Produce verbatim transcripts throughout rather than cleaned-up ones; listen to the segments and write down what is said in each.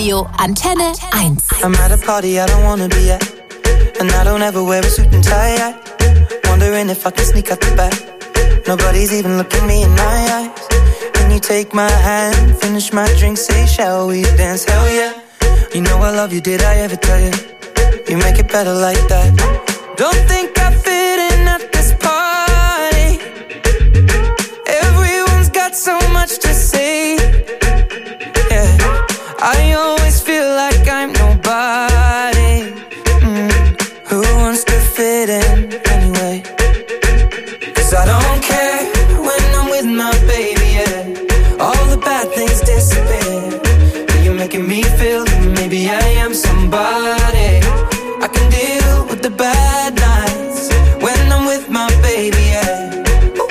Radio Antenne eins. I'm at a party I don't wanna be at, and I don't ever wear a suit and tie yet. Wondering if I can sneak out the back. Nobody's even looking me in my eyes. Can you take my hand, finish my drink, say shall we dance? Hell yeah. You know I love you, did I ever tell you? You make it better like that. Don't think I fit in at this party. Everyone's got so much to say. Yeah, I always feel like I'm nobody. Mm. Who wants to fit in anyway? Cause I don't care when I'm with my baby, yeah. All the bad things disappear. You're making me feel that maybe I am somebody. I can deal with the bad nights when I'm with my baby, yeah.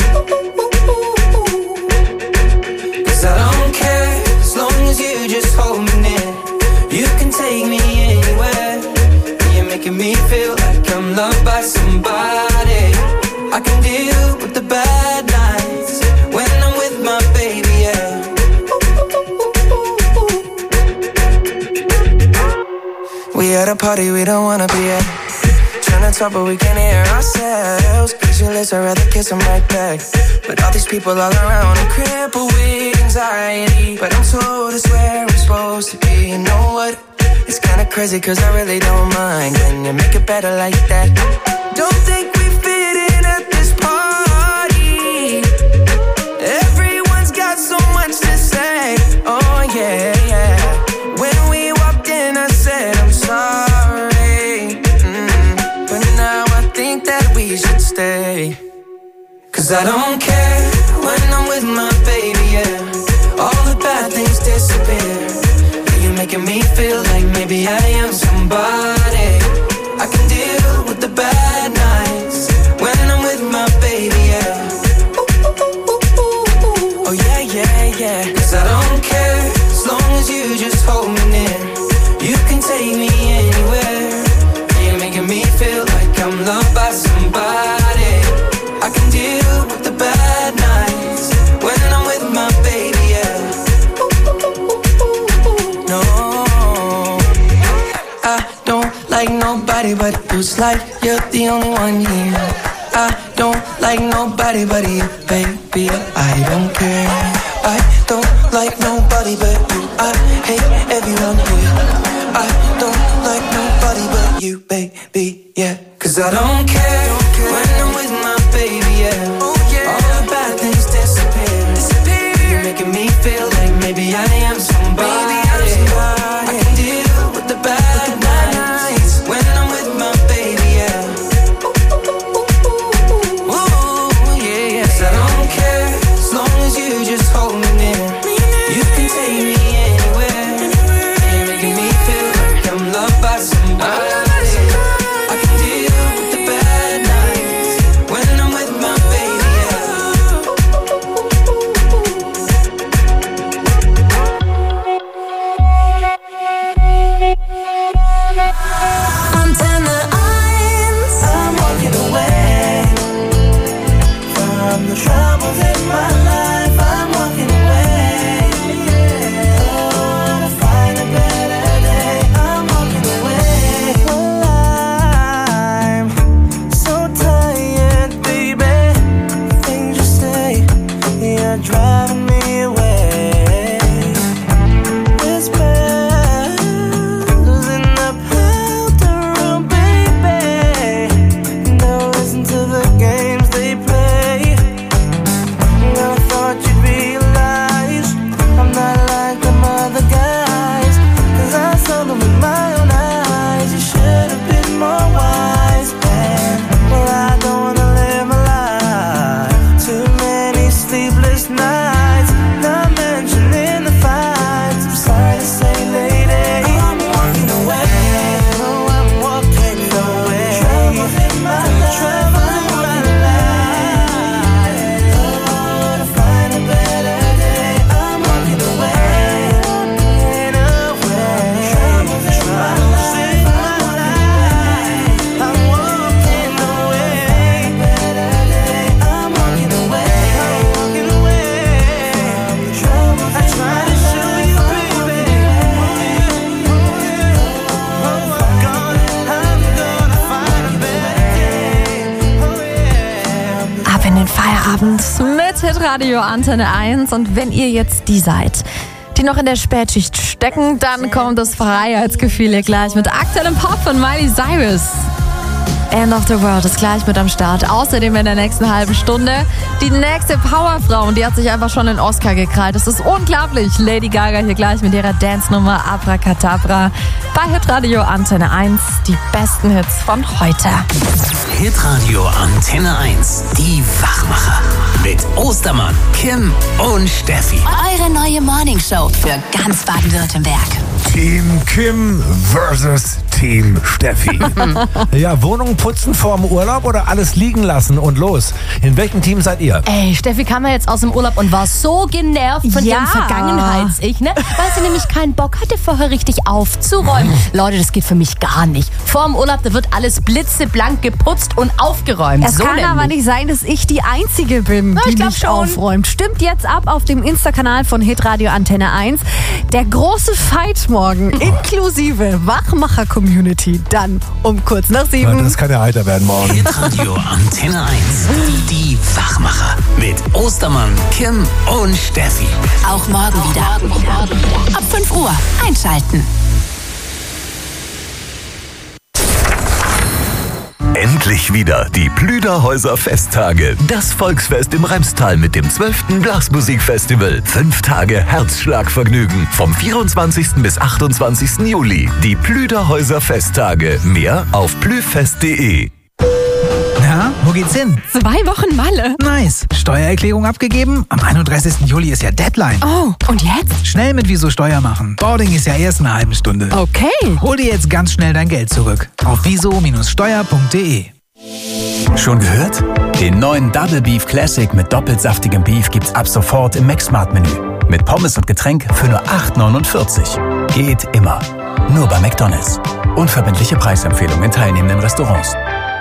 Cause I don't care as long as you just hold me near. You can take me anywhere. You're making me feel like I'm loved by somebody. I can deal with the bad nights when I'm with my baby, yeah. We at a party we don't wanna be at. Trying to talk but we can't hear ourselves. Pictureless, I'd rather kiss them right back. But all these people all around, I'm crippled with anxiety. But I'm told it's where I'm supposed to be. You know what? It's kinda crazy cause I really don't mind. Can you make it better like that? Don't think we fit in at this party. Everyone's got so much to say. Oh yeah, yeah. When we walked in I said I'm sorry, mm. But now I think that we should stay. Cause I don't care when I'm with my baby, yeah. All the bad things disappear. You're making me feel like maybe I am somebody. I can deal with the bad nights when I'm with my baby, yeah. Oh yeah, yeah, yeah. Cause I don't care as long as you just hold me near. You can take me anywhere. You're making me feel like I'm loved by somebody. I can deal with the bad nights when I'm with my baby, yeah. No, I don't like nobody but you. It's like you're the only one here. I don't like nobody but you, baby. I don't care. I don't like nobody but you. I hate everyone here. I don't like nobody but you, baby, yeah. Cause I don't care, don't care. When I'm with my baby, yeah. Oh, yeah. All the bad things disappear. disappear. You're making me feel like maybe I am somebody. Maybe I'm somebody. I can deal with the bad, with the bad nights when I'm with my baby, yeah. Ooh, yeah, yeah. Cause I don't care as long as you just hold me near. You can take me anywhere. You're making me feel like I'm loved by somebody. I can deal with the bad nights Abend mit Hitradio Antenne eins. Und wenn ihr jetzt die seid, die noch in der Spätschicht stecken, dann kommt das Freiheitsgefühl hier gleich mit aktuellem Pop von Miley Cyrus. End of the World ist gleich mit am Start. Außerdem in der nächsten halben Stunde die nächste Powerfrau. Und die hat sich einfach schon den Oscar gekrallt. Das ist unglaublich. Lady Gaga hier gleich mit ihrer Dance-Nummer Abracadabra. Bei Hitradio Antenne eins. Die besten Hits von heute. Hitradio Antenne eins. Die Wachmacher. Mit Ostermann, Kim und Steffi. Eure neue Morningshow für ganz Baden-Württemberg. Team Kim versus Team Steffi. Ja, Wohnung putzen vorm Urlaub oder alles liegen lassen und los? In welchem Team seid ihr? Ey, Steffi kam ja jetzt aus dem Urlaub und war so genervt von Ja. ihrem Vergangenheits-Ich, ne? Weil sie nämlich keinen Bock hatte, vorher richtig aufzuräumen. Leute, das geht für mich gar nicht. Vorm Urlaub, da wird alles blitzeblank geputzt und aufgeräumt. Es so kann nämlich. aber nicht sein, dass ich die Einzige bin, Na, die ich glaub nicht schon. aufräumt. Stimmt jetzt ab auf dem Insta-Kanal von Hitradio Antenne eins. Der große Fight morgen, inklusive Wachmacher-Community. Dann um kurz nach Ja, sieben. das kann ja heiter werden morgen. Hitradio Antenne eins. Die Wachmacher. Mit Ostermann, Kim und Steffi. Auch morgen wieder. Ab fünf Uhr einschalten. Endlich wieder die Plüderhäuser Festtage. Das Volksfest im Remstal mit dem zwölften Blasmusikfestival. Fünf Tage Herzschlagvergnügen. Vom vierundzwanzigsten bis achtundzwanzigsten Juli. Die Plüderhäuser Festtage. Mehr auf plüfest punkt de. Na, wo geht's hin? Zwei Wochen Malle. Nice. Steuererklärung abgegeben? Am einunddreißigsten Juli ist ja Deadline. Oh, und jetzt? Schnell mit Wieso Steuer machen. Boarding ist ja erst in einer halben Stunde. Okay. Hol dir jetzt ganz schnell dein Geld zurück. Auf wieso Steuer punkt de. Schon gehört? Den neuen Double Beef Classic mit doppelt saftigem Beef gibt's ab sofort im McSmart-Menü. Mit Pommes und Getränk für nur acht neunundvierzig. Geht immer. Nur bei McDonald's. Unverbindliche Preisempfehlung in teilnehmenden Restaurants.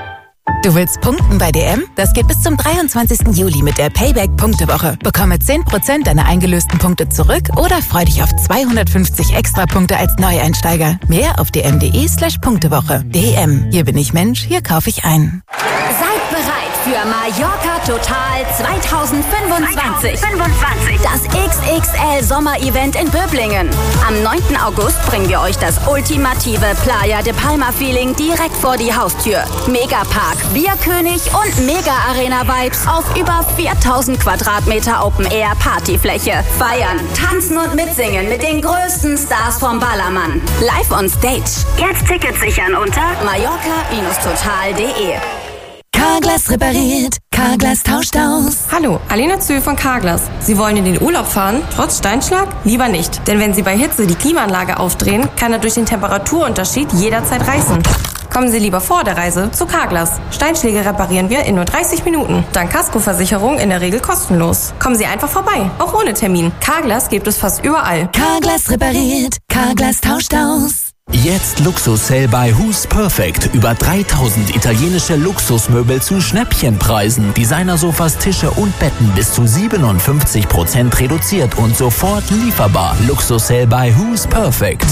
Du willst punkten bei D M? Das geht bis zum dreiundzwanzigsten Juli mit der Payback-Punktewoche. Bekomme zehn Prozent deiner eingelösten Punkte zurück oder freu dich auf zweihundertfünfzig extra Punkte als Neueinsteiger. Mehr auf dm.de slash Punktewoche. D M. Hier bin ich Mensch, hier kaufe ich ein. Seid bereit für Mallorca Total zwanzig fünfundzwanzig. Das X X L Sommer-Event in Böblingen. Am neunten August bringen wir euch das ultimative Playa de Palma-Feeling direkt vor die Haustür. Megapark, Bierkönig und Mega-Arena-Vibes auf über viertausend Quadratmeter Open-Air-Partyfläche. Feiern, tanzen und mitsingen mit den größten Stars vom Ballermann. Live on Stage. Jetzt Tickets sichern unter mallorca total punkt de. Carglass repariert, Carglass tauscht aus. Hallo, Alena Zühl von Carglass. Sie wollen in den Urlaub fahren, trotz Steinschlag? Lieber nicht. Denn wenn Sie bei Hitze die Klimaanlage aufdrehen, kann er durch den Temperaturunterschied jederzeit reißen. Kommen Sie lieber vor der Reise zu Carglass. Steinschläge reparieren wir in nur dreißig Minuten. Dank Kaskoversicherung in der Regel kostenlos. Kommen Sie einfach vorbei, auch ohne Termin. Carglass gibt es fast überall. Carglass repariert, Carglass tauscht aus. Jetzt Luxus-Sale bei Who's Perfect. Über dreitausend italienische Luxusmöbel zu Schnäppchenpreisen. Designersofas, Tische und Betten bis zu siebenundfünfzig Prozent reduziert und sofort lieferbar. Luxus-Sale bei Who's Perfect.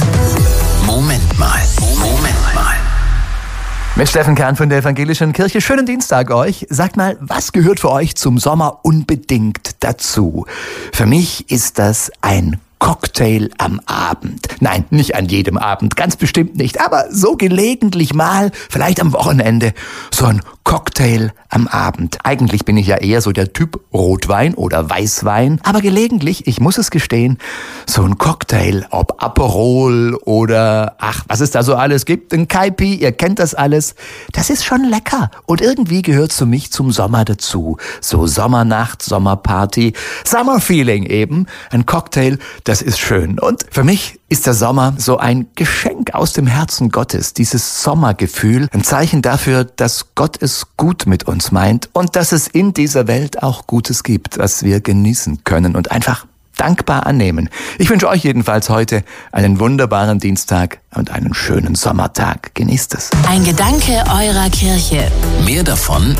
Moment mal, Moment mal. Mit Steffen Kern von der Evangelischen Kirche. Schönen Dienstag euch. Sagt mal, was gehört für euch zum Sommer unbedingt dazu? Für mich ist das ein Cocktail am Abend. Nein, nicht an jedem Abend, ganz bestimmt nicht, aber so gelegentlich mal, vielleicht am Wochenende, so ein Cocktail am Abend. Eigentlich bin ich ja eher so der Typ Rotwein oder Weißwein, aber gelegentlich, ich muss es gestehen, so ein Cocktail, ob Aperol oder, ach, was es da so alles gibt, ein Kaipi, ihr kennt das alles, das ist schon lecker und irgendwie gehört für mich zum Sommer dazu. So Sommernacht, Sommerparty, Summerfeeling eben, ein Cocktail, das ist schön. Und für mich ist der Sommer so ein Geschenk aus dem Herzen Gottes, dieses Sommergefühl, ein Zeichen dafür, dass Gott es gut mit uns meint und dass es in dieser Welt auch Gutes gibt, was wir genießen können und einfach dankbar annehmen. Ich wünsche euch jedenfalls heute einen wunderbaren Dienstag und einen schönen Sommertag. Genießt es. Ein Gedanke eurer Kirche. Mehr davon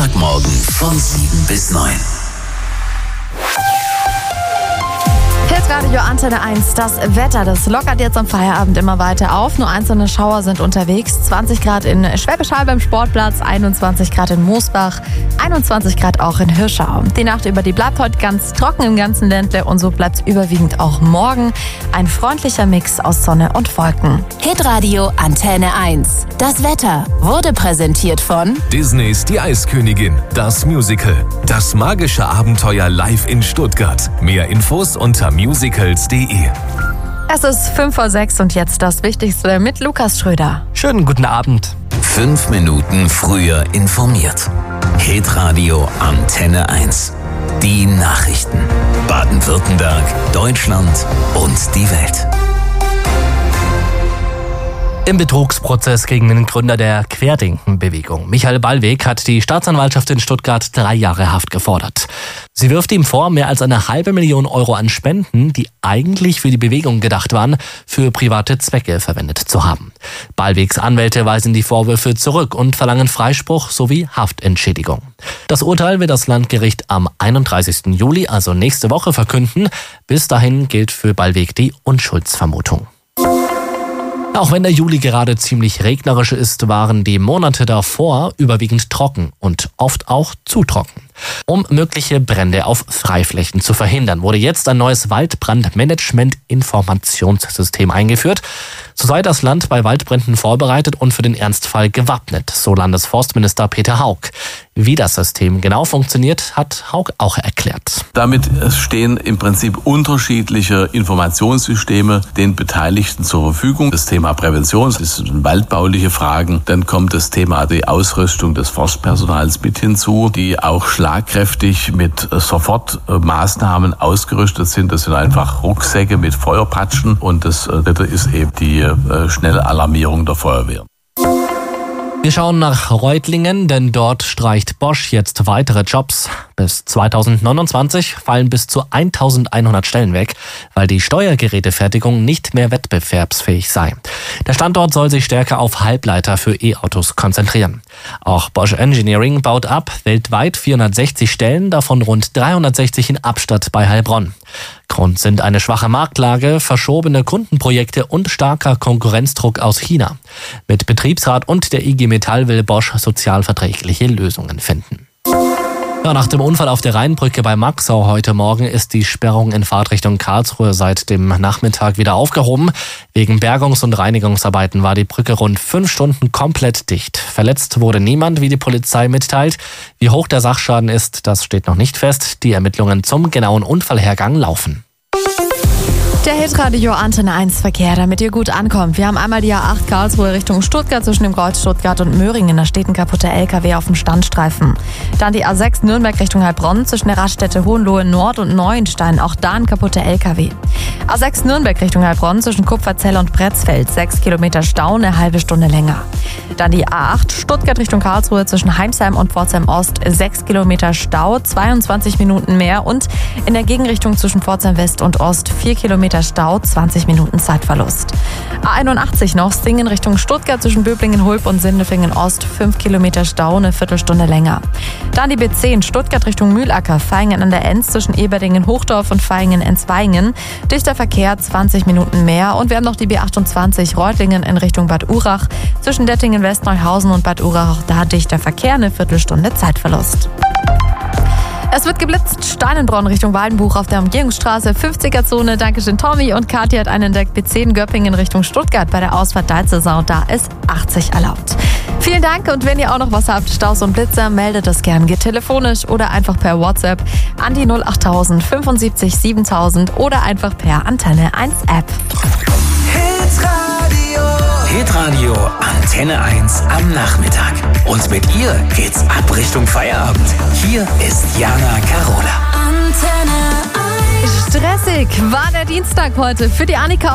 Sonntagmorgen von sieben bis neun. Radio Antenne eins, das Wetter, das lockert jetzt am Feierabend immer weiter auf. Nur einzelne Schauer sind unterwegs. zwanzig Grad in Schwäbisch Hall beim Sportplatz, einundzwanzig Grad in Moosbach, einundzwanzig Grad auch in Hirschau. Die Nacht über die bleibt heute ganz trocken im ganzen Ländle und so bleibt es überwiegend auch morgen. Ein freundlicher Mix aus Sonne und Wolken. Hitradio Antenne eins. Das Wetter wurde präsentiert von Disneys Die Eiskönigin, das Musical. Das magische Abenteuer live in Stuttgart. Mehr Infos unter musicals punkt de. Es ist fünf vor sechs und jetzt das Wichtigste mit Lukas Schröder. Schönen guten Abend. Fünf Minuten früher informiert. Hitradio Antenne eins. Die Nachrichten. Baden-Württemberg, Deutschland und die Welt. Im Betrugsprozess gegen den Gründer der Querdenkenbewegung, Michael Ballweg, hat die Staatsanwaltschaft in Stuttgart drei Jahre Haft gefordert. Sie wirft ihm vor, mehr als eine halbe Million Euro an Spenden, die eigentlich für die Bewegung gedacht waren, für private Zwecke verwendet zu haben. Ballwegs Anwälte weisen die Vorwürfe zurück und verlangen Freispruch sowie Haftentschädigung. Das Urteil wird das Landgericht am einunddreißigsten Juli, also nächste Woche, verkünden. Bis dahin gilt für Ballweg die Unschuldsvermutung. Auch wenn der Juli gerade ziemlich regnerisch ist, waren die Monate davor überwiegend trocken und oft auch zu trocken. Um mögliche Brände auf Freiflächen zu verhindern, wurde jetzt ein neues Waldbrandmanagement-Informationssystem eingeführt. So sei das Land bei Waldbränden vorbereitet und für den Ernstfall gewappnet, so Landesforstminister Peter Haug. Wie das System genau funktioniert, hat Haug auch erklärt. Damit stehen im Prinzip unterschiedliche Informationssysteme den Beteiligten zur Verfügung. Das Thema Prävention, das sind waldbauliche Fragen. Dann kommt das Thema die Ausrüstung des Forstpersonals mit hinzu, die auch schlagkräftig mit Sofortmaßnahmen ausgerüstet sind. Das sind einfach Rucksäcke mit Feuerpatschen und das dritte ist eben die schnelle Alarmierung der Feuerwehr. Wir schauen nach Reutlingen, denn dort streicht Bosch jetzt weitere Jobs. Bis zweitausendneunundzwanzig fallen bis zu eintausendeinhundert Stellen weg, weil die Steuergerätefertigung nicht mehr wettbewerbsfähig sei. Der Standort soll sich stärker auf Halbleiter für E-Autos konzentrieren. Auch Bosch Engineering baut ab, weltweit vierhundertsechzig Stellen, davon rund dreihundertsechzig in Abstatt bei Heilbronn. Grund sind eine schwache Marktlage, verschobene Kundenprojekte und starker Konkurrenzdruck aus China. Mit Betriebsrat und der I G Metall will Bosch sozialverträgliche Lösungen finden. Ja, nach dem Unfall auf der Rheinbrücke bei Maxau heute Morgen ist die Sperrung in Fahrtrichtung Karlsruhe seit dem Nachmittag wieder aufgehoben. Wegen Bergungs- und Reinigungsarbeiten war die Brücke rund fünf Stunden komplett dicht. Verletzt wurde niemand, wie die Polizei mitteilt. Wie hoch der Sachschaden ist, das steht noch nicht fest. Die Ermittlungen zum genauen Unfallhergang laufen. Der Hitradio Antenne eins Verkehr, damit ihr gut ankommt. Wir haben einmal die A acht Karlsruhe Richtung Stuttgart zwischen dem Kreuz Stuttgart und Möhringen. Da steht ein kaputter L K W auf dem Standstreifen. Dann die A sechs Nürnberg Richtung Heilbronn zwischen der Raststätte Hohenlohe Nord und Neuenstein. Auch da ein kaputter L K W. A sechs Nürnberg Richtung Heilbronn zwischen Kupferzell und Pretzfeld. sechs Kilometer Stau, eine halbe Stunde länger. Dann die A acht Stuttgart Richtung Karlsruhe zwischen Heimsheim und Pforzheim Ost. sechs Kilometer Stau, zweiundzwanzig Minuten mehr. Und in der Gegenrichtung zwischen Pforzheim West und Ost vier Kilometer Stau, zwanzig Minuten Zeitverlust. A einundachtzig noch, Singen Richtung Stuttgart zwischen Böblingen-Hulb und Sindelfingen Ost, fünf Kilometer Stau, eine Viertelstunde länger. Dann die B zehn, Stuttgart Richtung Mühlacker, Vaihingen an der Enz zwischen Eberdingen-Hochdorf und Vaihingen-Enzweingen. Dichter Verkehr, zwanzig Minuten mehr. Und wir haben noch die B achtundzwanzig, Reutlingen in Richtung Bad Urach, zwischen Dettingen-Westneuhausen und Bad Urach, auch da dichter Verkehr, eine Viertelstunde Zeitverlust. Es wird geblitzt, Steinenbronn Richtung Waldenbuch auf der Umgehungsstraße, fünfziger-Zone. Dankeschön Tommy und Kathi hat einen entdeckt. B zehn Göppingen Richtung Stuttgart bei der Ausfahrt Deitzelsau, da ist achtzig erlaubt. Vielen Dank und wenn ihr auch noch was habt, Staus und Blitzer, meldet das gern. Geht telefonisch oder einfach per WhatsApp an die null achttausend fünfundsiebzig siebentausend oder einfach per Antenne eins App. Hitradio. Hitradio Antenne eins am Nachmittag. Und mit ihr geht's ab Richtung Feierabend. Hier ist Jana Carola. Antenne eins. Stressig war der Dienstag heute für die Annika